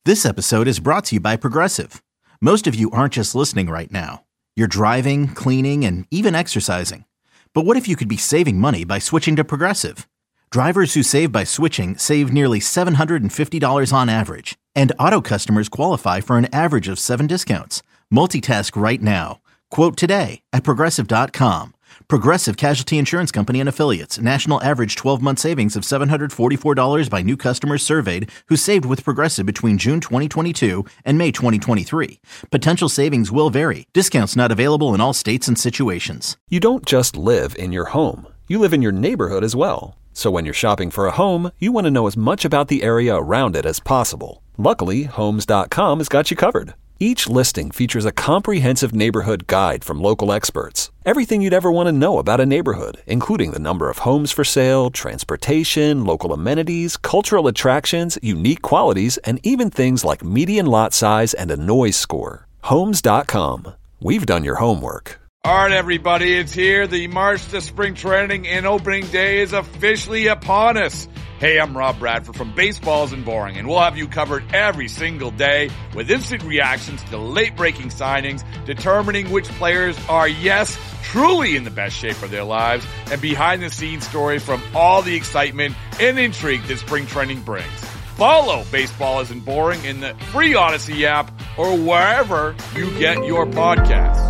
This episode is brought to you by Progressive. Most of you aren't just listening right now. You're driving, cleaning, and even exercising. But what if you could be saving money by switching to Progressive? Drivers who save by switching save nearly $750 on average. And auto customers qualify for an average of 7 discounts. Multitask right now. Quote today at Progressive.com. Progressive Casualty Insurance Company and Affiliates. National average 12-month savings of $744 by new customers surveyed who saved with Progressive between June 2022 and May 2023. Potential savings will vary. Discounts not available in all states and situations. You don't just live in your home. You live in your neighborhood as well. So when you're shopping for a home, you want to know as much about the area around it as possible. Luckily, Homes.com has got you covered. Each listing features a comprehensive neighborhood guide from local experts. Everything you'd ever want to know about a neighborhood, including the number of homes for sale, transportation, local amenities, cultural attractions, unique qualities, and even things like median lot size and a noise score. Homes.com. We've done your homework. All right, everybody, it's here. The March to Spring Training and Opening Day is officially upon us. Hey, I'm Rob Bradford from Baseball Isn't Boring, and we'll have you covered every single day with instant reactions to late-breaking signings, determining which players are, yes, truly in the best shape of their lives, and behind-the-scenes stories from all the excitement and intrigue that spring training brings. Follow Baseball Isn't Boring in the free Odyssey app or wherever you get your podcasts.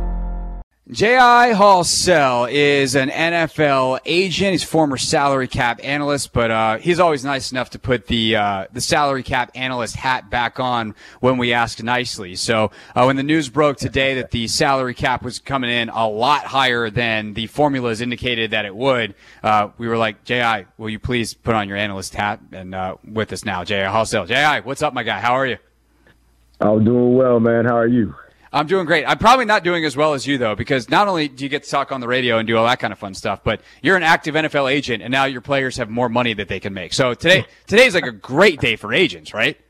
J.I. Halsell is an NFL agent. He's a former salary cap analyst, but he's always nice enough to put the salary cap analyst hat back on when we ask nicely. So when the news broke today that the salary cap was coming in a lot higher than the formulas indicated that it would, we were like, J.I., will you please put on your analyst hat? And with us now, J.I. Halsell. J.I., what's up, my guy? How are you? I'm doing well, man. How are you? I'm doing great. I'm probably not doing as well as you, though, because not only do you get to talk on the radio and do all that kind of fun stuff, but you're an active NFL agent, and now your players have more money that they can make. So today's like a great day for agents, right?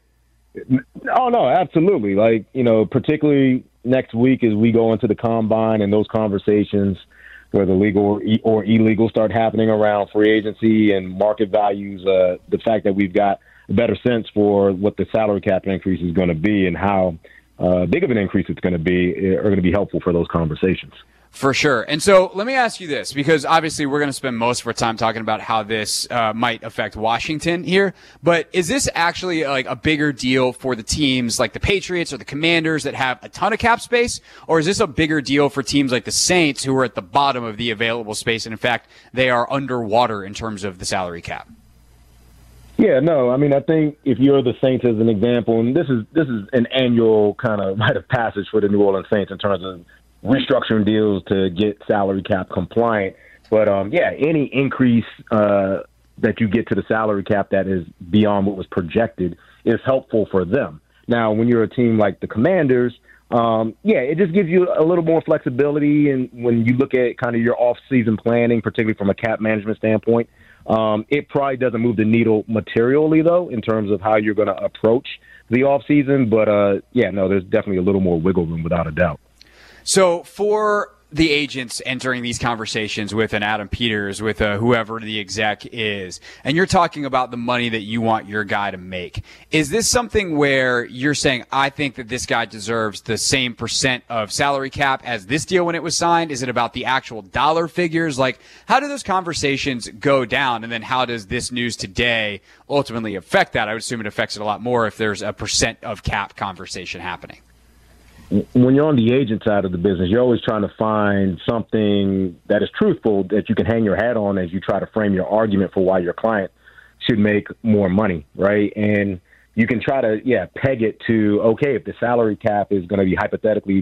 Oh, no, absolutely. Like, particularly next week as we go into the combine and those conversations where the legal or illegal start happening around free agency and market values, the fact that we've got a better sense for what the salary cap increase is going to be and how big of an increase it's going to be are going to be helpful for those conversations. For sure. And so let me ask you this, because obviously we're going to spend most of our time talking about how this might affect Washington here. But is this actually like a bigger deal for the teams like the Patriots or the Commanders that have a ton of cap space? Or is this a bigger deal for teams like the Saints who are at the bottom of the available space? And in fact, they are underwater in terms of the salary cap. Yeah, no, I mean, I think if you're the Saints as an example, and this is an annual kind of rite of passage for the New Orleans Saints in terms of restructuring deals to get salary cap compliant. But, any increase that you get to the salary cap that is beyond what was projected is helpful for them. Now, when you're a team like the Commanders, it just gives you a little more flexibility. And when you look at kind of your off-season planning, particularly from a cap management standpoint, it probably doesn't move the needle materially, though, in terms of how you're going to approach the offseason. But, there's definitely a little more wiggle room without a doubt. So for the agents entering these conversations with an Adam Peters, with whoever the exec is, and you're talking about the money that you want your guy to make, is this something where you're saying, I think that this guy deserves the same % of salary cap as this deal when it was signed? Is it about the actual dollar figures? Like, how do those conversations go down? And then how does this news today ultimately affect that? I would assume it affects it a lot more if there's a % of cap conversation happening. When you're on the agent side of the business, you're always trying to find something that is truthful that you can hang your hat on as you try to frame your argument for why your client should make more money, right? And you can try to, peg it to, okay, if the salary cap is going to be hypothetically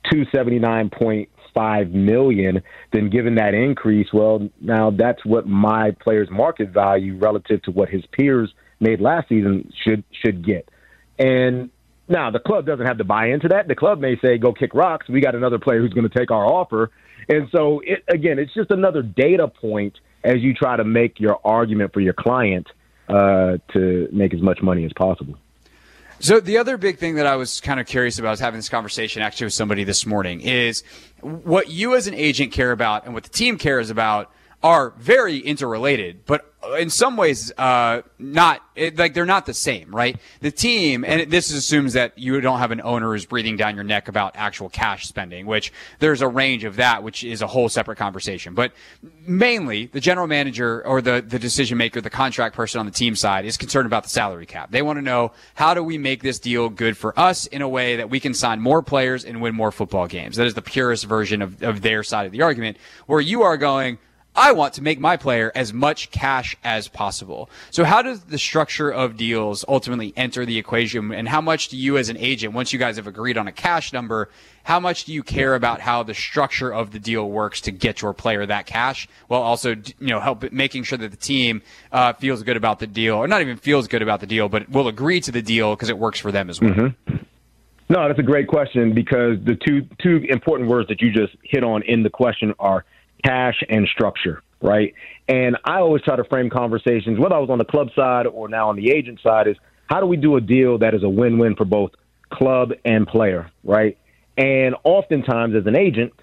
$279.5 million, then given that increase, well, now that's what my player's market value relative to what his peers made last season should get. And now, the club doesn't have to buy into that. The club may say, go kick rocks. We got another player who's going to take our offer. And so, it's just another data point as you try to make your argument for your client to make as much money as possible. So the other big thing that I was kind of curious about, I was having this conversation actually with somebody this morning, is what you as an agent care about and what the team cares about are very interrelated, but in some ways, they're not the same, right? The team, and this assumes that you don't have an owner who's breathing down your neck about actual cash spending, which there's a range of that, which is a whole separate conversation. But mainly, the general manager or the decision maker, the contract person on the team side is concerned about the salary cap. They want to know, how do we make this deal good for us in a way that we can sign more players and win more football games? That is the purest version of their side of the argument, where you are going, I want to make my player as much cash as possible. So how does the structure of deals ultimately enter the equation, and how much do you as an agent, once you guys have agreed on a cash number, how much do you care about how the structure of the deal works to get your player that cash, while also, making sure that the team feels good about the deal, or not even feels good about the deal, but will agree to the deal because it works for them as well? Mm-hmm. No, that's a great question, because the two important words that you just hit on in the question are cash and structure, right? And I always try to frame conversations, whether I was on the club side or now on the agent side, is how do we do a deal that is a win-win for both club and player, right? And oftentimes as an agent,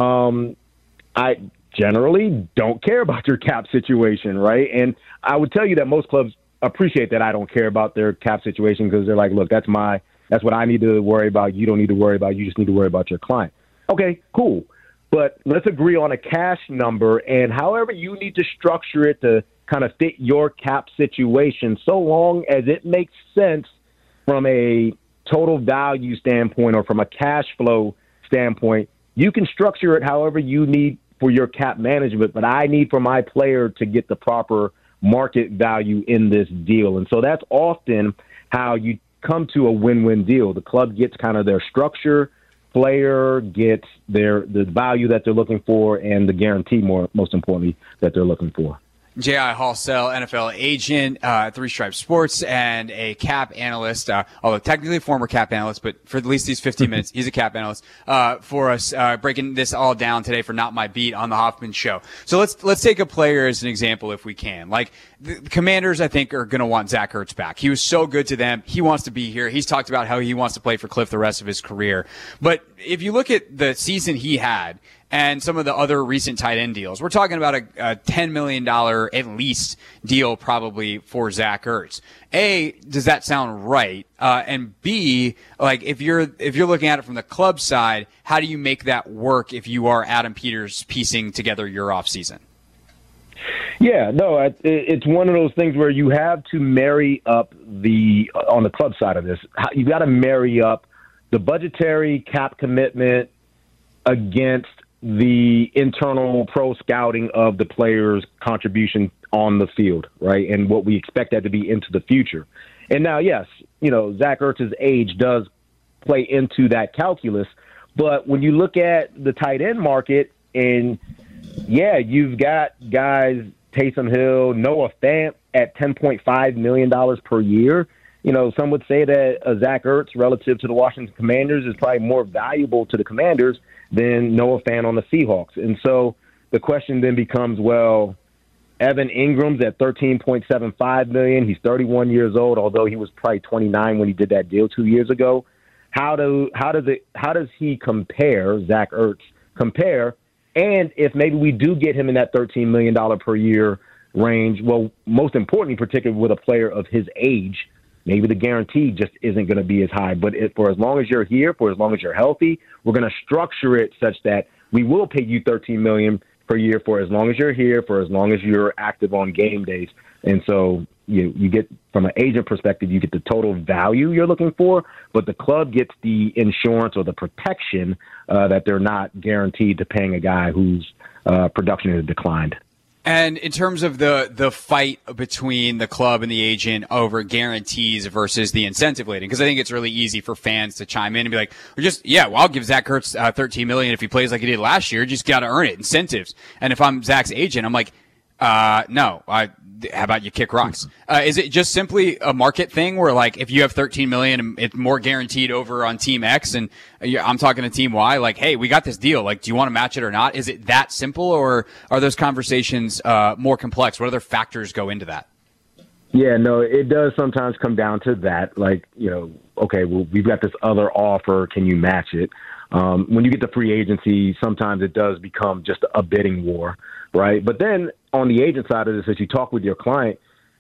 I generally don't care about your cap situation, right? And I would tell you that most clubs appreciate that I don't care about their cap situation, because they're like, look, that's what I need to worry about. You don't need to worry about. You just need to worry about your client. Okay, cool. But let's agree on a cash number, and however you need to structure it to kind of fit your cap situation, so long as it makes sense from a total value standpoint or from a cash flow standpoint, you can structure it however you need for your cap management. But I need for my player to get the proper market value in this deal. And so that's often how you come to a win-win deal. The club gets kind of their structure, player gets the value that they're looking for, and the guarantee, most importantly, that they're looking for. J.I. Halsell, NFL agent, Three Stripes Sports, and a cap analyst, although technically a former cap analyst, but for at least these 15 minutes, he's a cap analyst, for us, breaking this all down today for Not My Beat on the Hoffman Show. So let's take a player as an example if we can. Like, the Commanders, I think, are going to want Zach Ertz back. He was so good to them. He wants to be here. He's talked about how he wants to play for Cliff the rest of his career. But if you look at the season he had and some of the other recent tight end deals, we're talking about a $10 million at least deal probably for Zach Ertz. A, does that sound right? And B, like, if you're looking at it from the club side, how do you make that work if you are Adam Peters piecing together your offseason? Yeah, no, it's one of those things where you have to marry up on the club side of this, you got to marry up the budgetary cap commitment against the internal pro scouting of the player's contribution on the field, right? And what we expect that to be into the future. And now, yes, Zach Ertz's age does play into that calculus, but when you look at the tight end market, and yeah, you've got guys, Taysom Hill, Noah Fant at $10.5 million per year. Some would say that Zach Ertz relative to the Washington Commanders is probably more valuable to the Commanders than Noah Fant on the Seahawks. And so the question then becomes, well, Evan Ingram's at $13.75 million. He's 31 years old, although he was probably 29 when he did that deal 2 years ago. How does he compare, Zach Ertz compare? And if maybe we do get him in that $13 million per year range, well, most importantly, particularly with a player of his age, maybe the guarantee just isn't going to be as high. But for as long as you're here, for as long as you're healthy, we're going to structure it such that we will pay you $13 million per year for as long as you're here, for as long as you're active on game days. And so you get, from an agent perspective, you get the total value you're looking for, but the club gets the insurance or the protection that they're not guaranteed to paying a guy whose production has declined. And in terms of the fight between the club and the agent over guarantees versus the incentive laden, because I think it's really easy for fans to chime in and be like, I'll give Zach Ertz $13 million if he plays like he did last year. Just got to earn it, incentives. And if I'm Zach's agent, I'm like, no, how about you kick rocks? Is it just simply a market thing where, like, if you have $13 million, it's more guaranteed over on team X, and I'm talking to team Y, like, hey, we got this deal. Like, do you want to match it or not? Is it that simple, or are those conversations more complex? What other factors go into that? Yeah, no, it does sometimes come down to that. Like, okay, well, we've got this other offer. Can you match it? When you get to free agency, sometimes it does become just a bidding war, right? But then on the agent side of this, as you talk with your client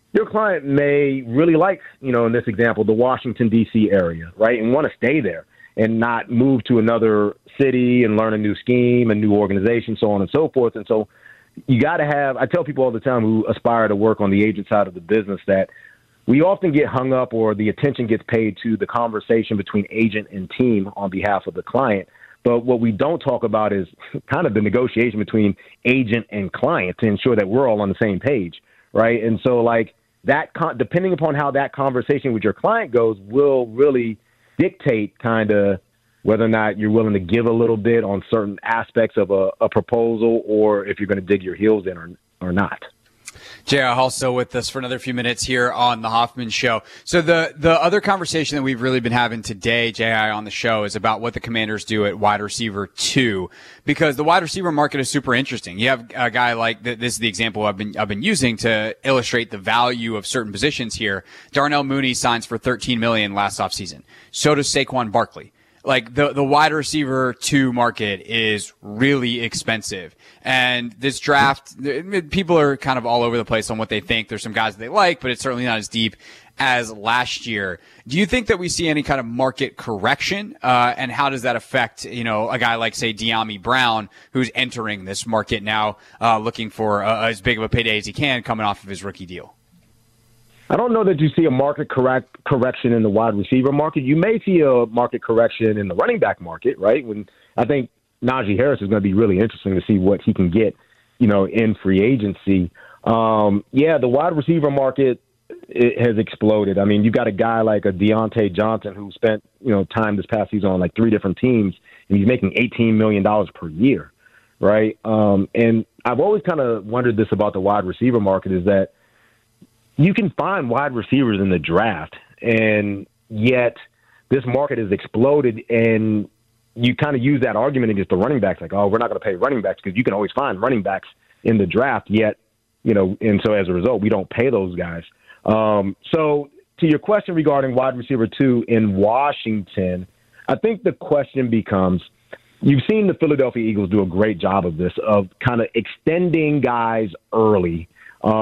may really like, in this example, the Washington, D.C. area, right, and want to stay there and not move to another city and learn a new scheme, a new organization, so on and so forth. And so you got to have, I tell people all the time who aspire to work on the agent side of the business that we often get hung up or the attention gets paid to the conversation between agent and team on behalf of the client. But what we don't talk about is kind of the negotiation between agent and client to ensure that we're all on the same page, right? And so like that, depending upon how that conversation with your client goes, will really dictate kind of whether or not you're willing to give a little bit on certain aspects of a proposal or if you're going to dig your heels in or not. J.I. also with us for another few minutes here on the Hoffman Show. So the other conversation that we've really been having today, J.I. on the show, is about what the Commanders do at wide receiver 2, because the wide receiver market is super interesting. You have a guy like this is the example I've been using to illustrate the value of certain positions here. Darnell Mooney signs for $13 million last offseason. So does Saquon Barkley. Like the wide receiver 2 market is really expensive. And this draft, people are kind of all over the place on what they think. There's some guys that they like, but it's certainly not as deep as last year. Do you think that we see any kind of market correction? And how does that affect, a guy like, say, De'Ami Brown, who's entering this market now, looking for as big of a payday as he can coming off of his rookie deal? I don't know that you see a market correction in the wide receiver market. You may see a market correction in the running back market, right? When I think Najee Harris is going to be really interesting to see what he can get, in free agency. The wide receiver market has exploded. I mean, you've got a guy like a Deontay Johnson who spent, time this past season on like 3 different teams, and he's making $18 million per year, right? And I've always kind of wondered this about the wide receiver market is that you can find wide receivers in the draft, and yet this market has exploded, and you kind of use that argument against the running backs, like, oh, we're not going to pay running backs because you can always find running backs in the draft, yet, and so as a result, we don't pay those guys. So to your question regarding wide receiver 2 in Washington, I think the question becomes, you've seen the Philadelphia Eagles do a great job of this, of kind of extending guys early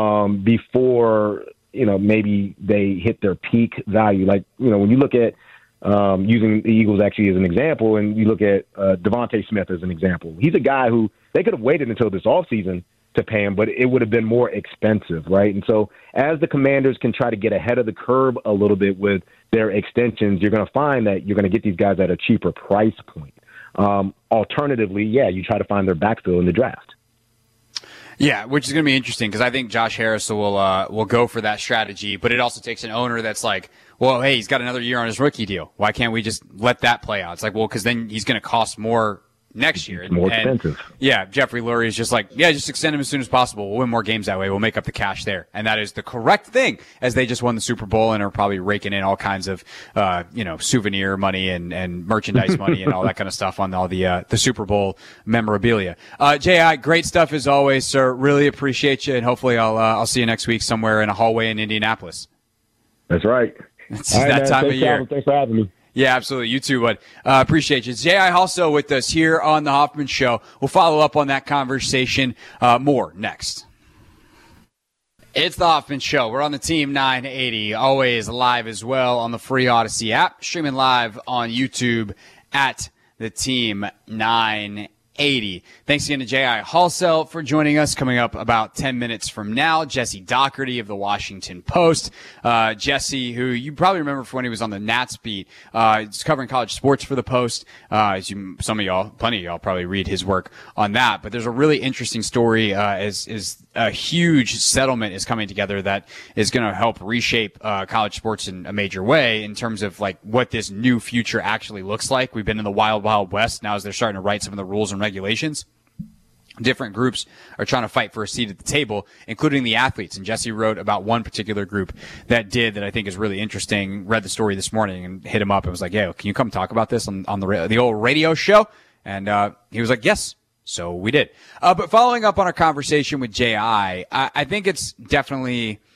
before, maybe they hit their peak value. Like, when you look at using the Eagles actually as an example, and you look at Devontae Smith as an example, he's a guy who they could have waited until this offseason to pay him, but it would have been more expensive, right? And so as the Commanders can try to get ahead of the curve a little bit with their extensions, you're going to find that you're going to get these guys at a cheaper price point. Alternatively, you try to find their backfill in the draft. Yeah, which is going to be interesting because I think Josh Harris will go for that strategy, but it also takes an owner that's like, well, hey, he's got another year on his rookie deal. Why can't we just let that play out? It's like, well, because then he's going to cost more next year. More expensive. Yeah, Jeffrey Lurie is just like, just extend him as soon as possible. We'll win more games that way. We'll make up the cash there. And that is the correct thing, as they just won the Super Bowl and are probably raking in all kinds of, souvenir money and merchandise money and all that kind of stuff on all the Super Bowl memorabilia. J.I., great stuff as always, sir. Really appreciate you. And hopefully I'll see you next week somewhere in a hallway in Indianapolis. That's right. It's that time of year. Thanks for having me. Yeah, absolutely. You too, bud. Appreciate you. J.I. also with us here on The Hoffman Show. We'll follow up on that conversation more next. It's The Hoffman Show. We're on the Team 980, always live as well on the free Odyssey app, streaming live on YouTube at the Team 980. Thanks again to J.I. Halsell for joining us. Coming up about 10 minutes from now, Jesse Doherty of the Washington Post. Jesse, who you probably remember from when he was on the Nats beat, he's covering college sports for the Post. Plenty of y'all probably read his work on that. But there's a really interesting story as a huge settlement is coming together that is going to help reshape college sports in a major way in terms of like what this new future actually looks like. We've been in the wild, wild west now as they're starting to write some of the rules and regulations. Different groups are trying to fight for a seat at the table, including the athletes. And Jesse wrote about one particular group that I think is really interesting. Read the story this morning and hit him up and was like, "Yeah, can you come talk about this on the old radio show?" And he was like, "Yes." So we did. But following up on our conversation with J.I., I think it's definitely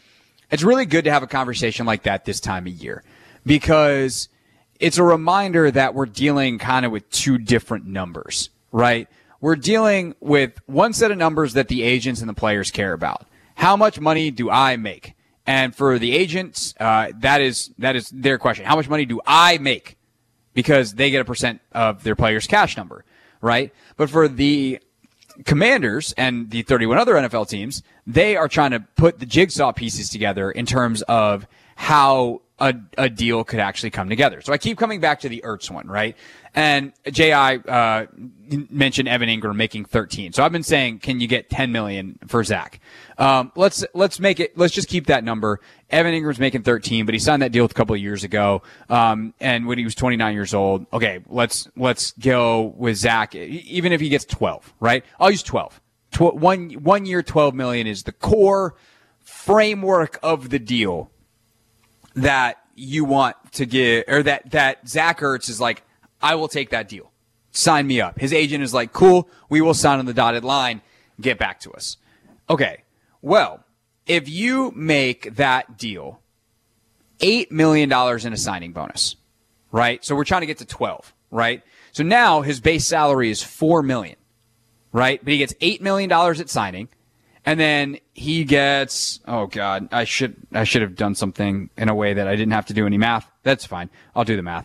It's really good to have a conversation like that this time of year because it's a reminder that we're dealing kind of with two different numbers, right? We're dealing with one set of numbers that the agents and the players care about. How much money do I make? And for the agents, that is their question. How much money do I make? Because they get a percent of their players' cash number, right? But for the Commanders and the 31 other NFL teams, they are trying to put the jigsaw pieces together in terms of how a deal could actually come together. So I keep coming back to the Ertz one, right? And J.I. Mentioned Evan Ingram making 13. So I've been saying, can you get 10 million for Zach? Let's just keep that number. Evan Ingram's making 13, but he signed that deal a couple of years ago. And when he was 29 years old, okay, let's go with Zach, even if he gets 12, right? I'll use 12. 1 year, 12 million is the core framework of the deal that you want to get, or that Zach Ertz is like, I will take that deal. Sign me up. His agent is like, cool, we will sign on the dotted line. Get back to us. Okay. Well, if you make that deal $8 million in a signing bonus, right? So we're trying to get to 12, right? So now his base salary is $4 million, right? But he gets $8 million at signing. And then he gets, oh God, I should have done something in a way that I didn't have to do any math. That's fine. I'll do the math.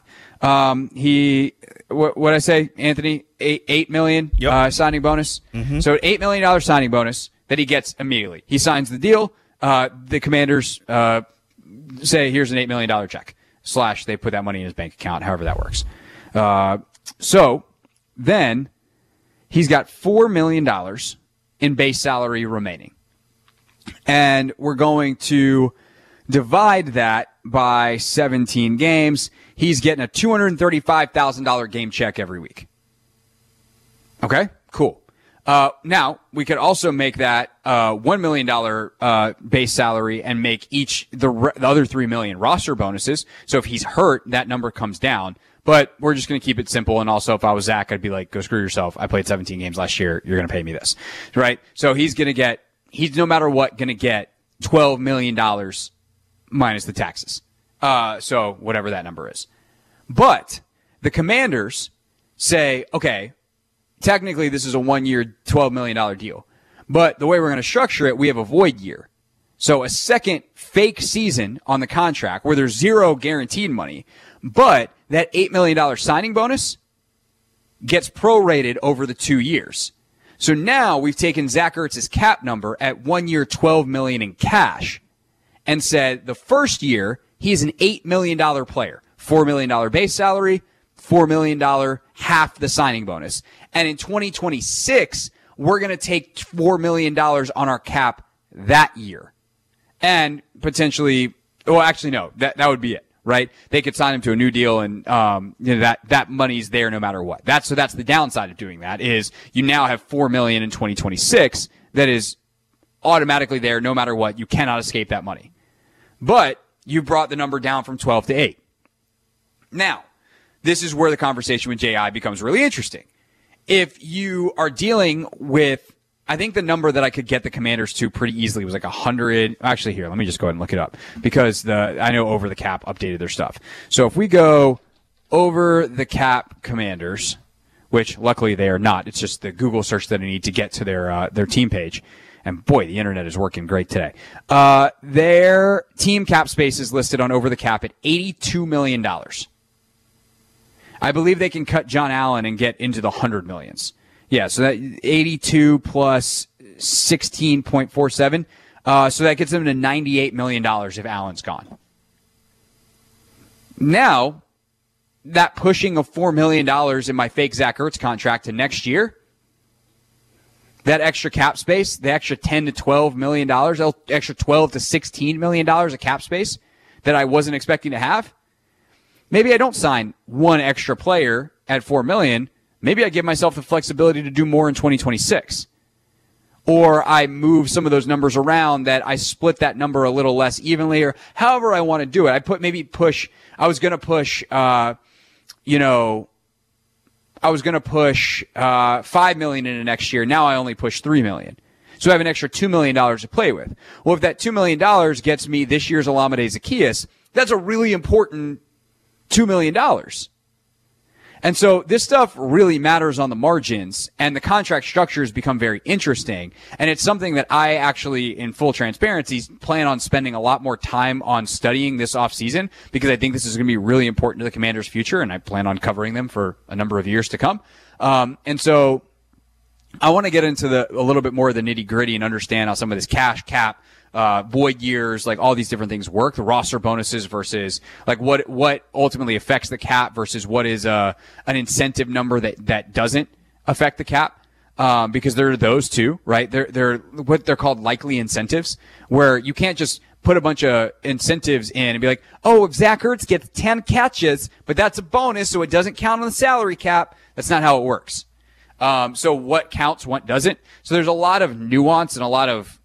What I say, Anthony? $8 million signing bonus. Mm-hmm. So $8 million signing bonus that he gets immediately. He signs the deal. The Commanders say, here's an $8 million check. / they put that money in his bank account, however that works. So then he's got $4 million in base salary remaining. And we're going to divide that by 17 games. He's getting a $235,000 game check every week. Okay, cool. Now, we could also make that $1 million base salary and make the other $3 million roster bonuses. So if he's hurt, that number comes down. But we're just going to keep it simple. And also, if I was Zach, I'd be like, go screw yourself. I played 17 games last year. You're going to pay me this. Right? So he's no matter what, going to get $12 million minus the taxes. So whatever that number is. But the Commanders say, okay, technically this is a 1 year, $12 million deal. But the way we're going to structure it, we have a void year. So a second fake season on the contract where there's zero guaranteed money. But that $8 million signing bonus gets prorated over the 2 years. So now we've taken Zach Ertz's cap number at 1 year, $12 million in cash and said the first year he's an $8 million player, $4 million base salary, $4 million half the signing bonus. And in 2026, we're going to take $4 million on our cap that year. And potentially, well, actually, no, that would be it. Right? They could sign him to a new deal and, that money's there no matter what. That's the downside of doing that is you now have $4 million in 2026 that is automatically there no matter what. You cannot escape that money. But you brought the number down from 12 to 8. Now, this is where the conversation with J.I. becomes really interesting. If you are dealing with, I think the number that I could get the Commanders to pretty easily was like 100. Actually, here, let me just go ahead and look it up because I know Over the Cap updated their stuff. So if we go Over the Cap Commanders, which luckily they are not, it's just the Google search that I need to get to their team page. And boy, the internet is working great today. Their team cap space is listed on Over the Cap at $82 million. I believe they can cut John Allen and get into the 100 millions. Yeah, so that 82 plus 16.47. So that gets them to $98 million if Allen's gone. Now, that pushing of $4 million in my fake Zach Ertz contract to next year, that extra cap space, the extra $10 to $12 million, extra $12 to $16 million of cap space that I wasn't expecting to have, maybe I don't sign one extra player at $4 million. Maybe I give myself the flexibility to do more in 2026. Or I move some of those numbers around that I split that number a little less evenly or however I want to do it. I was going to push, $5 million into next year. Now I only push $3 million. So I have an extra $2 million to play with. Well, if that $2 million gets me this year's Olamide Zaccheaus, that's a really important $2 million. And so this stuff really matters on the margins, and the contract structures become very interesting. And it's something that I actually, in full transparency, plan on spending a lot more time on studying this offseason, because I think this is going to be really important to the Commanders' future, and I plan on covering them for a number of years to come. And so I want to get into a little bit more of the nitty gritty and understand how some of this cash cap, void years, like all these different things work, the roster bonuses versus like what ultimately affects the cap versus what is an incentive number that doesn't affect the cap. Because there are those two, right? They're what they're called likely incentives, where you can't just put a bunch of incentives in and be like, oh, if Zach Ertz gets 10 catches, but that's a bonus, so it doesn't count on the salary cap. That's not how it works. So what counts, what doesn't. So there's a lot of nuance and a lot of,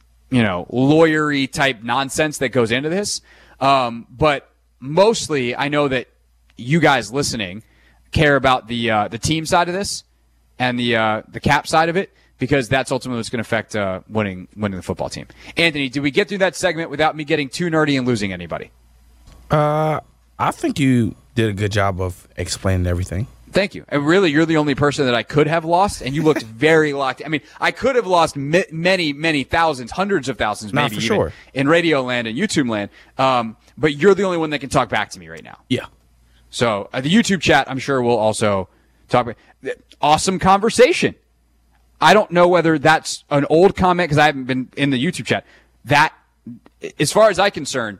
lawyery type nonsense that goes into this. But mostly I know that you guys listening care about the team side of this and the cap side of it, because that's ultimately what's going to affect winning the football team. Anthony, did we get through that segment without me getting too nerdy and losing anybody? I think you did a good job of explaining everything. Thank you. And really, you're the only person that I could have lost, and you looked very locked. I mean, I could have lost many, many thousands, hundreds of thousands, maybe even sure. in radio land and YouTube land. But you're the only one that can talk back to me right now. Yeah. So the YouTube chat, I'm sure, will also talk. Awesome conversation. I don't know whether that's an old comment because I haven't been in the YouTube chat. That, as far as I'm concerned,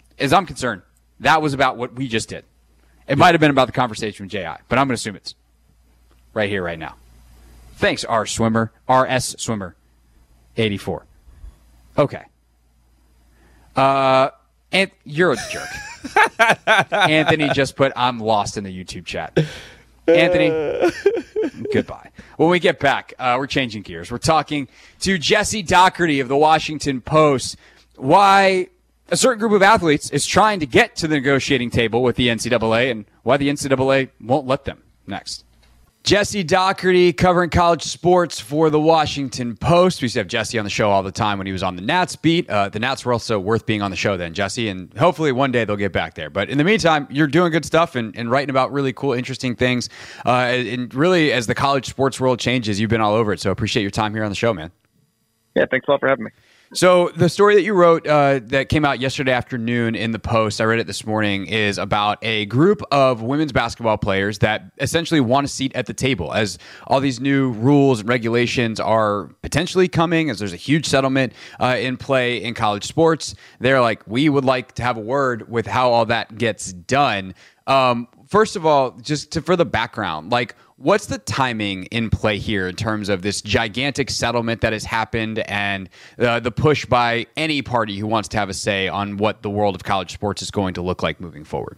that was about what we just did. It might have been about the conversation with J.I., but I'm going to assume it's right here, right now. Thanks, RS Swimmer, 84. Okay. And you're a jerk. Anthony just put, I'm lost in the YouTube chat. Anthony, goodbye. When we get back, we're changing gears. We're talking to Jesse Dougherty of the Washington Post. Why a certain group of athletes is trying to get to the negotiating table with the NCAA and why the NCAA won't let them. Next. Jesse Dougherty covering college sports for the Washington Post. We used to have Jesse on the show all the time when he was on the Nats beat. The Nats were also worth being on the show then, Jesse, and hopefully one day they'll get back there. But in the meantime, you're doing good stuff and writing about really cool, interesting things. And really, as the college sports world changes, you've been all over it. So appreciate your time here on the show, man. Yeah, thanks a lot for having me. So the story that you wrote that came out yesterday afternoon in the Post, I read it this morning, is about a group of women's basketball players that essentially want a seat at the table as all these new rules and regulations are potentially coming, as there's a huge settlement in play in college sports. They're like, we would like to have a word with how all that gets done. First of all, just for the background, like, what's the timing in play here in terms of this gigantic settlement that has happened and the push by any party who wants to have a say on what the world of college sports is going to look like moving forward?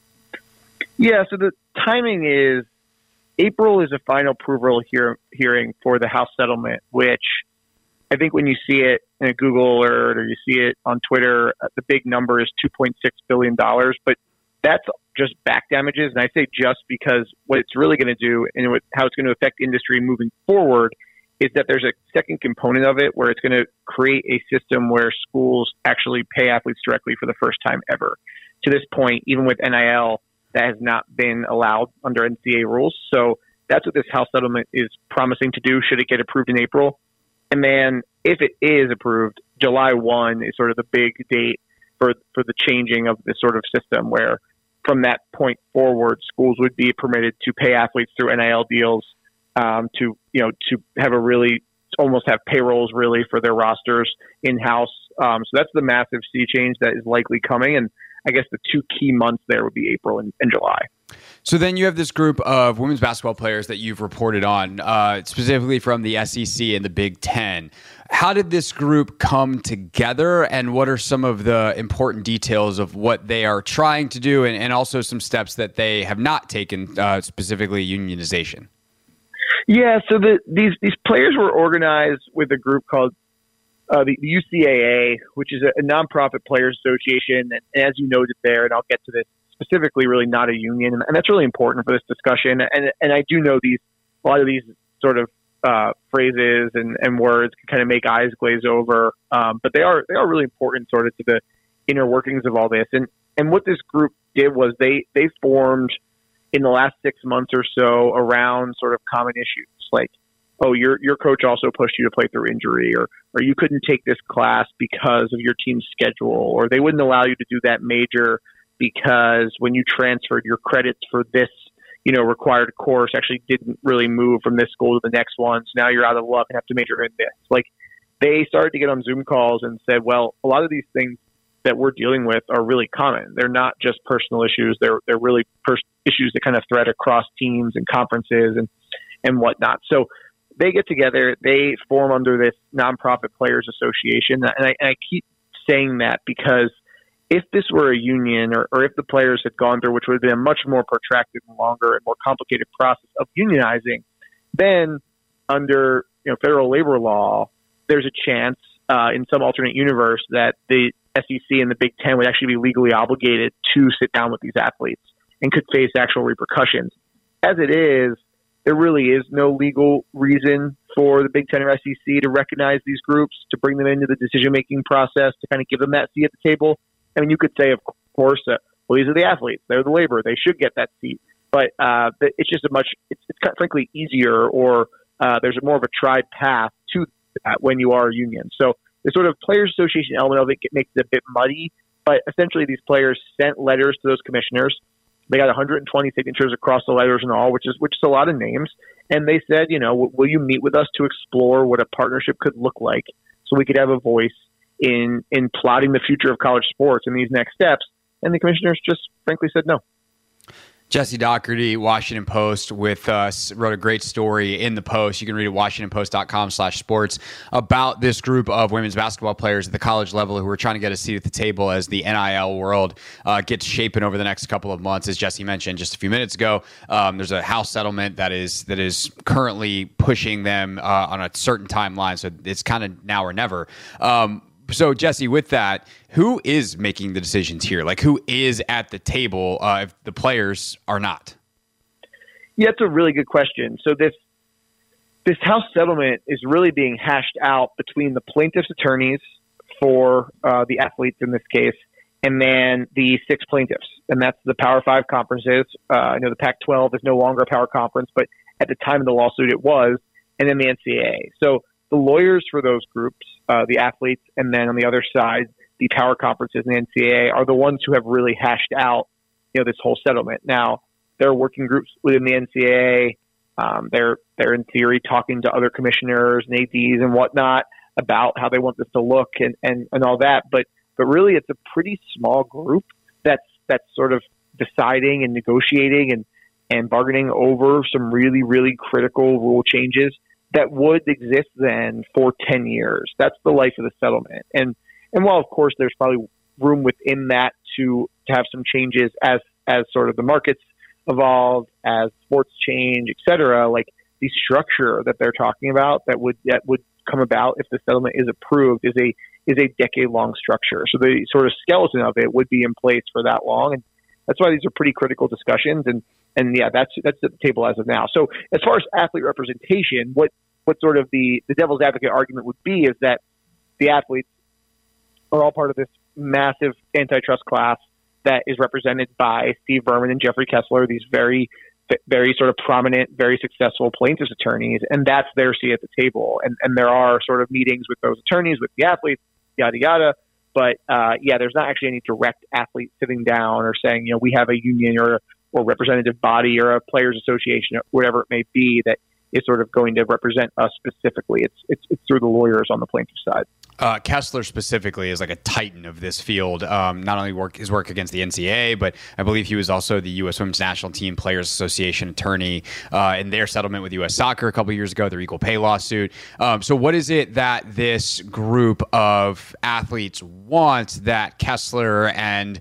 Yeah, so the timing is April is a final approval hearing for the House settlement, which I think when you see it in a Google alert or you see it on Twitter, the big number is $2.6 billion. But that's just back damages. And I say just because what it's really going to do and how it's going to affect industry moving forward is that there's a second component of it where it's going to create a system where schools actually pay athletes directly for the first time ever. To this point, even with NIL, that has not been allowed under NCAA rules. So that's what this House settlement is promising to do should it get approved in April. And then if it is approved, July 1 is sort of the big date for the changing of this sort of system where from that point forward, schools would be permitted to pay athletes through NIL deals to have almost have payrolls really for their rosters in-house. So that's the massive sea change that is likely coming. And I guess the two key months there would be April and July. So then you have this group of women's basketball players that you've reported on, specifically from the SEC and the Big Ten. How did this group come together, and what are some of the important details of what they are trying to do, and also some steps that they have not taken, specifically unionization? Yeah, so these players were organized with a group called the UCAA, which is a nonprofit players association, and as you noted there, and I'll get to this, specifically really not a union, and that's really important for this discussion. And I do know a lot of these sort of phrases and words can kind of make eyes glaze over. But they are really important sort of to the inner workings of all this. And what this group did was they formed in the last 6 months or so around sort of common issues like, oh, your coach also pushed you to play through injury, or you couldn't take this class because of your team's schedule, or they wouldn't allow you to do that major because when you transferred, your credits for this, required course actually didn't really move from this school to the next one. So now you're out of luck and have to major in this. Like, they started to get on Zoom calls and said, well, a lot of these things that we're dealing with are really common. They're not just personal issues. They're really issues that kind of thread across teams and conferences and whatnot. So they get together, they form under this nonprofit players association. And I keep saying that because if this were a union or if the players had gone through, which would have been a much more protracted and longer and more complicated process of unionizing, then under federal labor law, there's a chance in some alternate universe that the SEC and the Big Ten would actually be legally obligated to sit down with these athletes and could face actual repercussions. As it is, there really is no legal reason for the Big Ten or SEC to recognize these groups, to bring them into the decision-making process, to kind of give them that seat at the table. I mean, you could say, of course, well, these are the athletes. They're the labor. They should get that seat. But it's just it's frankly easier, or there's more of a tried path to that when you are a union. So the sort of players association element of it makes it a bit muddy. But essentially, these players sent letters to those commissioners. They got 120 signatures across the letters and all, which is a lot of names. And they said, will you meet with us to explore what a partnership could look like so we could have a voice in plotting the future of college sports and these next steps? And the commissioners just frankly said no. Jesse Dougherty, Washington Post, with us, wrote a great story in the Post. You can read it at WashingtonPost.com/sports about this group of women's basketball players at the college level who are trying to get a seat at the table as the NIL world gets shapen over the next couple of months. As Jesse mentioned just a few minutes ago, there's a House settlement that is currently pushing them on a certain timeline. So it's kind of now or never. So, Jesse, with that, who is making the decisions here? Like, who is at the table if the players are not? Yeah, it's a really good question. So this House settlement is really being hashed out between the plaintiffs' attorneys for the athletes in this case, and then the 6 plaintiffs. And that's the Power 5 conferences. I know the Pac-12 is no longer a power conference, but at the time of the lawsuit it was, and then the NCAA. So the lawyers for those groups, the athletes, and then on the other side, the power conferences and the NCAA are the ones who have really hashed out, this whole settlement. Now, there are working groups within the NCAA. They're in theory talking to other commissioners and ADs and whatnot about how they want this to look and all that. But really, it's a pretty small group that's sort of deciding and negotiating and bargaining over some really, really critical rule changes that would exist then for 10 years. That's the life of the settlement. And while, of course, there's probably room within that to have some changes as sort of the markets evolve, as sports change, et cetera, like the structure that they're talking about that would come about if the settlement is approved is a decade-long structure. So the sort of skeleton of it would be in place for that long. And that's why these are pretty critical discussions. And yeah, that's at the table as of now. So as far as athlete representation, what sort of the devil's advocate argument would be is that the athletes are all part of this massive antitrust class that is represented by Steve Berman and Jeffrey Kessler, these very, very sort of prominent, very successful plaintiffs' attorneys, and that's their seat at the table. And there are sort of meetings with those attorneys, with the athletes, yada, yada. But there's not actually any direct athlete sitting down or saying, we have a union or representative body or a players association or whatever it may be that is sort of going to represent us specifically. It's through the lawyers on the plaintiff side. Kessler specifically is like a titan of this field. Not only his work against the NCAA, but I believe he was also the U.S. Women's National Team Players Association attorney in their settlement with U.S. Soccer a couple of years ago, their equal pay lawsuit. So what is it that this group of athletes want that Kessler and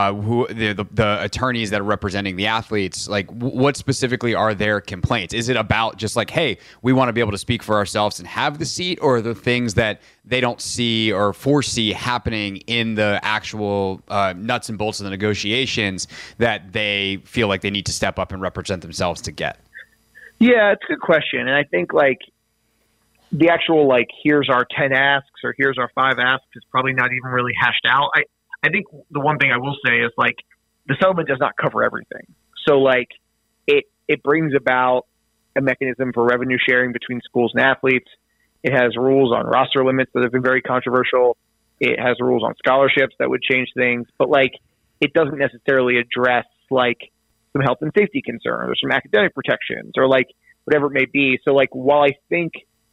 the attorneys that are representing the athletes, like what specifically are their complaints? Is it about just like, hey, we want to be able to speak for ourselves and have the seat, or are the things that they don't see or foresee happening in the actual nuts and bolts of the negotiations that they feel like they need to step up and represent themselves to get? Yeah, it's a good question. And I think the actual, like, here's our 10 asks or here's our 5 asks is probably not even really hashed out. I think the one thing I will say is, like, the settlement does not cover everything. So, like, it brings about a mechanism for revenue sharing between schools and athletes. It has rules on roster limits that have been very controversial. It has rules on scholarships that would change things. But, like, it doesn't necessarily address, like, some health and safety concerns or some academic protections or, like, whatever it may be. So, like, while I think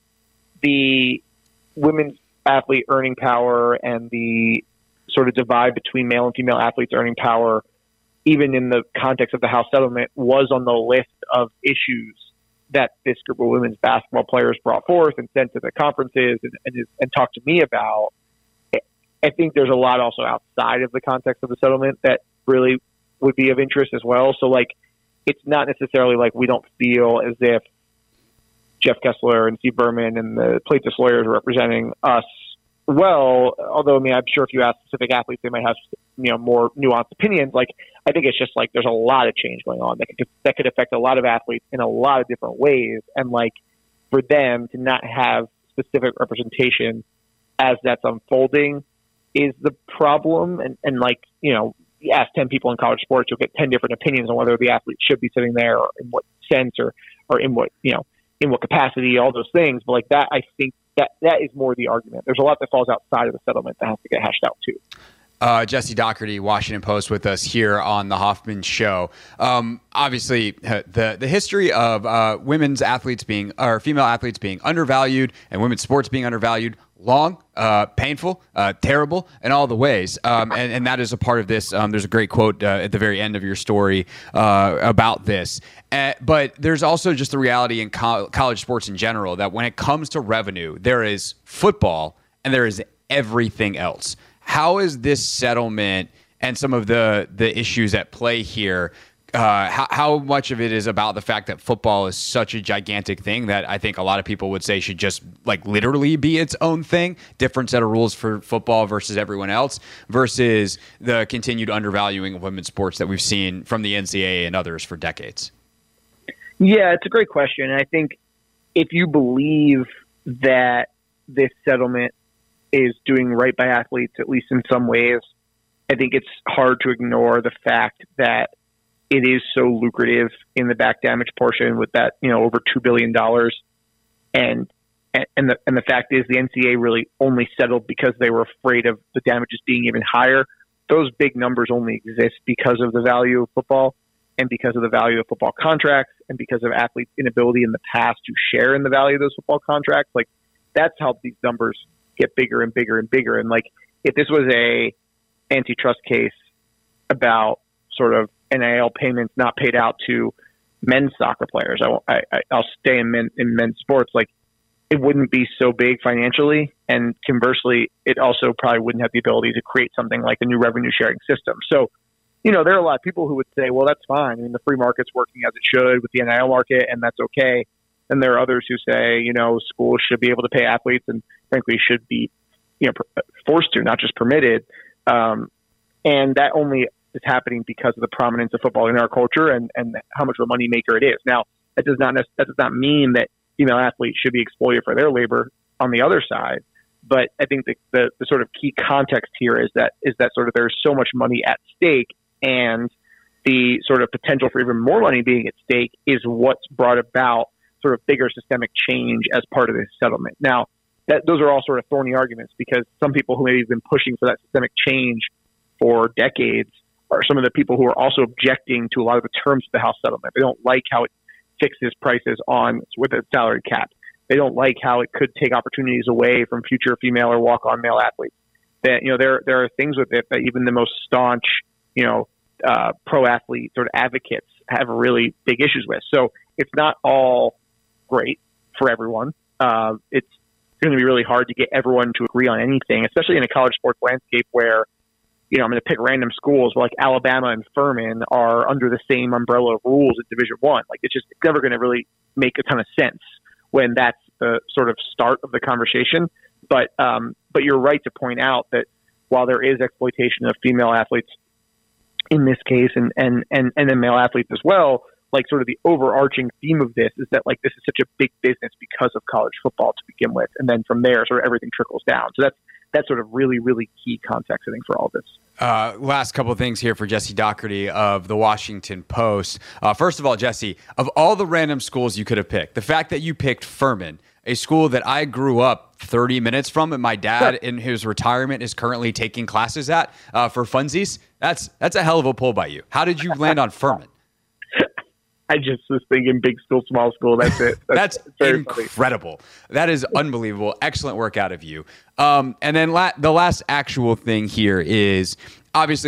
the women's athlete earning power and the sort of divide between male and female athletes earning power, even in the context of the House settlement, was on the list of issues that this group of women's basketball players brought forth and sent to the conferences and talked to me about, I think there's a lot also outside of the context of the settlement that really would be of interest as well. So, like, it's not necessarily like we don't feel as if Jeff Kessler and Steve Berman and the plaintiffs' lawyers are representing us well. Although, I mean, I'm sure if you ask specific athletes, they might have, you know, more nuanced opinions. Like, I think it's just like there's a lot of change going on that could affect a lot of athletes in a lot of different ways. And, like, for them to not have specific representation as that's unfolding is the problem. And like, you know, you ask 10 people in college sports, you'll get 10 different opinions on whether the athlete should be sitting there or in what sense or in what, you know, in what capacity, all those things. But like that, I think that is more the argument. There's a lot that falls outside of the settlement that has to get hashed out too. Jesse Doherty, Washington Post, with us here on the Hoffman Show. Obviously, the history of women's athletes or female athletes being undervalued and women's sports being undervalued, long, painful, terrible in all the ways. And that is a part of this. There's a great quote at the very end of your story about this. But there's also just the reality in college sports in general that when it comes to revenue, there is football and there is everything else. How is this settlement and some of the issues at play here, how much of it is about the fact that football is such a gigantic thing that I think a lot of people would say should just like literally be its own thing, different set of rules for football versus everyone else, versus the continued undervaluing of women's sports that we've seen from the NCAA and others for decades? Yeah, it's a great question. And I think if you believe that this settlement is doing right by athletes, at least in some ways, I think it's hard to ignore the fact that it is so lucrative in the back damage portion with that, you know, over $2 billion. And the fact is the NCAA really only settled because they were afraid of the damages being even higher. Those big numbers only exist because of the value of football and because of the value of football contracts and because of athletes' inability in the past to share in the value of those football contracts. Like, that's how these numbers get bigger and bigger and bigger. And like, if this was a antitrust case about sort of NIL payments not paid out to men's soccer players, I'll stay in men's sports. Like, it wouldn't be so big financially. And conversely, it also probably wouldn't have the ability to create something like a new revenue sharing system. So, you know, there are a lot of people who would say, well, that's fine. I mean, the free market's working as it should with the NIL market, and that's okay. And there are others who say, you know, schools should be able to pay athletes and frankly should be, you know, forced to, not just permitted. And that only is happening because of the prominence of football in our culture and how much of a moneymaker it is. Now, that does not mean that female athletes should be exploited for their labor on the other side. But I think the sort of key context here is that sort of there's so much money at stake, and the sort of potential for even more money being at stake is what's brought about sort of bigger systemic change as part of this settlement. Now, those are all sort of thorny arguments because some people who maybe have been pushing for that systemic change for decades are some of the people who are also objecting to a lot of the terms of the House settlement. They don't like how it fixes prices with a salary cap. They don't like how it could take opportunities away from future female or walk-on male athletes. That, you know, there are things with it that even the most staunch, you know, pro athlete sort of advocates have really big issues with. So it's not all great for everyone. It's going to be really hard to get everyone to agree on anything, especially in a college sports landscape where, you know, I'm going to pick random schools where like Alabama and Furman are under the same umbrella of rules at Division I. Like, it's never going to really make a ton of sense when that's the sort of start of the conversation. But you're right to point out that while there is exploitation of female athletes in this case and then male athletes as well, like sort of the overarching theme of this is that like this is such a big business because of college football to begin with, and then from there sort of everything trickles down. So that's sort of really, really key context, I think, for all this. Last couple of things here for Jesse Doherty of the Washington Post. First of all, Jesse, of all the random schools you could have picked, the fact that you picked Furman, a school that I grew up 30 minutes from and my dad in his retirement is currently taking classes at for funsies, that's a hell of a pull by you. How did you land on Furman? I just was thinking big school, small school. That's it. That's incredible. Funny. That is unbelievable. Excellent work out of you. And then the last actual thing here is obviously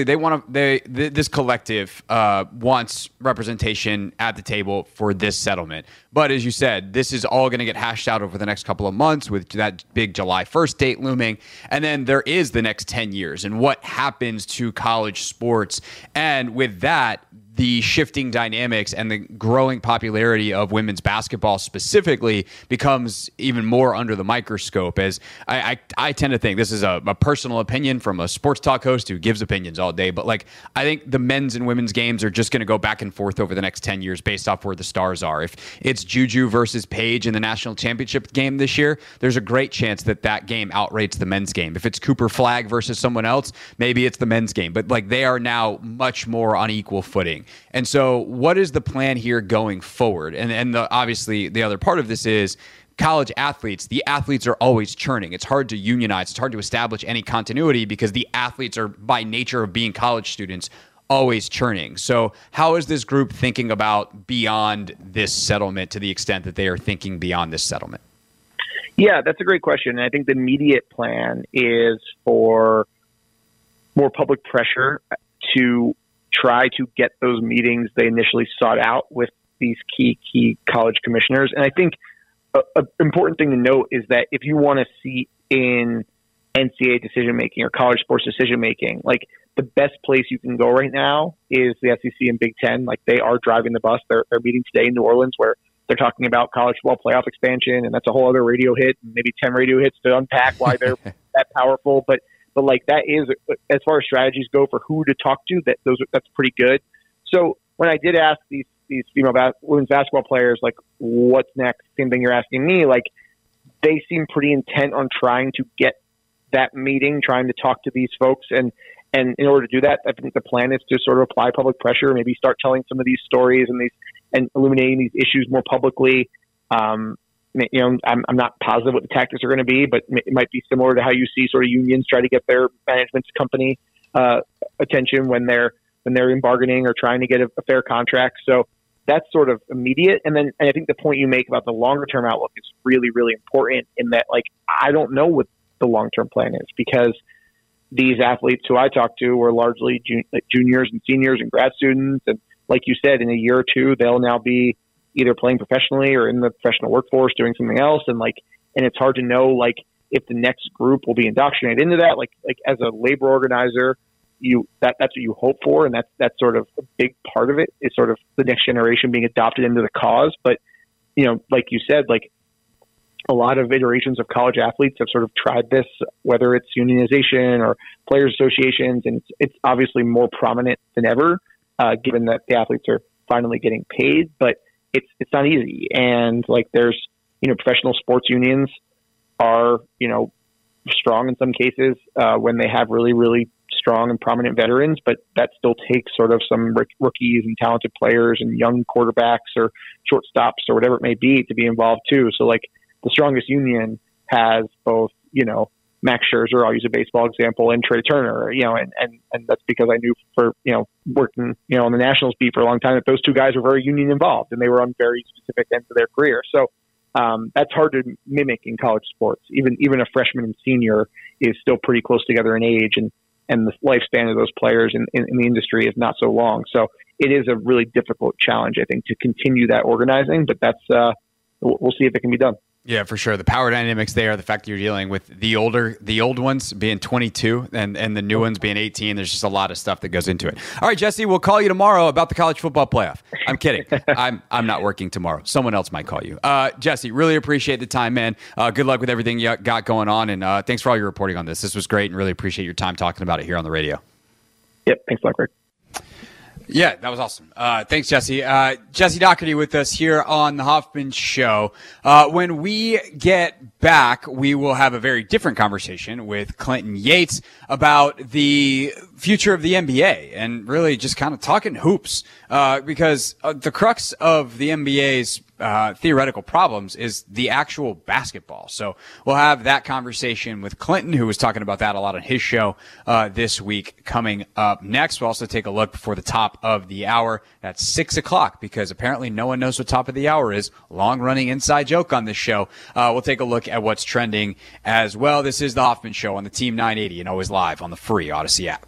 this collective wants representation at the table for this settlement. But as you said, this is all going to get hashed out over the next couple of months with that big July 1st date looming. And then there is the next 10 years and what happens to college sports. And with that, the shifting dynamics and the growing popularity of women's basketball specifically becomes even more under the microscope. As I tend to think, this is a personal opinion from a sports talk host who gives opinions all day, but like I think the men's and women's games are just going to go back and forth over the next 10 years based off where the stars are. If it's Juju versus Paige in the national championship game this year, there's a great chance that game outrates the men's game. If it's Cooper Flagg versus someone else, maybe it's the men's game, but like they are now much more on equal footing. And so what is the plan here going forward? And obviously the other part of this is college athletes. The athletes are always churning. It's hard to unionize. It's hard to establish any continuity because the athletes are, by nature of being college students, always churning. So how is this group thinking about beyond this settlement to the extent that they are thinking beyond this settlement? Yeah, that's a great question. And I think the immediate plan is for more public pressure to try to get those meetings they initially sought out with these key college commissioners. And I think an important thing to note is that if you want to see in NCAA decision-making or college sports decision-making, like the best place you can go right now is the SEC and Big Ten. Like they are driving the bus. They're meeting today in New Orleans where they're talking about college football playoff expansion. And that's a whole other radio hit, maybe 10 radio hits to unpack why they're that powerful. But like that is, as far as strategies go for who to talk to, that's pretty good. So when I did ask these women's basketball players, like what's next, same thing you're asking me, like they seem pretty intent on trying to get that meeting, trying to talk to these folks. And in order to do that, I think the plan is to sort of apply public pressure, maybe start telling some of these stories and illuminating these issues more publicly. I'm not positive what the tactics are going to be, but it might be similar to how you see sort of unions try to get their management's company attention when they're in bargaining or trying to get a fair contract. So that's sort of immediate. And I think the point you make about the longer term outlook is really, really important in that, like, I don't know what the long term plan is because these athletes who I talked to were largely juniors and seniors and grad students. And like you said, in a year or two, they'll now be either playing professionally or in the professional workforce doing something else. And it's hard to know, like, if the next group will be indoctrinated into that. Like as a labor organizer, that's what you hope for. And that's sort of a big part of it is sort of the next generation being adopted into the cause. But, like you said, like a lot of iterations of college athletes have sort of tried this, whether it's unionization or players associations. And it's obviously more prominent than ever, given that the athletes are finally getting paid, but it's not easy. And like there's, professional sports unions are, strong in some cases when they have really, really strong and prominent veterans, but that still takes sort of some rookies and talented players and young quarterbacks or shortstops or whatever it may be to be involved too. So like the strongest union has both, Max Scherzer, I'll use a baseball example, and Trey Turner, and that's because I knew for, working, on the Nationals beat for a long time that those two guys were very union involved and they were on very specific ends of their career. So that's hard to mimic in college sports. Even a freshman and senior is still pretty close together in age and the lifespan of those players in the industry is not so long. So it is a really difficult challenge, I think, to continue that organizing, but that's, we'll see if it can be done. Yeah, for sure. The power dynamics there, the fact that you're dealing with the old ones being 22 and the new ones being 18, there's just a lot of stuff that goes into it. All right, Jesse, we'll call you tomorrow about the college football playoff. I'm kidding. I'm not working tomorrow. Someone else might call you. Jesse, really appreciate the time, man. Good luck with everything you got going on, and thanks for all your reporting on this. This was great, and really appreciate your time talking about it here on the radio. Yep, thanks a lot, Greg. Yeah, that was awesome. Thanks, Jesse. Jesse Doherty with us here on the Hoffman Show. When we get back, we will have a very different conversation with Clinton Yates about the future of the NBA and really just kind of talking hoops, because the crux of the NBA's theoretical problems is the actual basketball. So we'll have that conversation with Clinton, who was talking about that a lot on his show this week, coming up next. We'll also take a look before the top of the hour at 6 o'clock, because apparently no one knows what top of the hour is. Long-running inside joke on this show. We'll take a look at what's trending as well. This is the Hoffman Show on the Team 980 and always live on the free Odyssey app.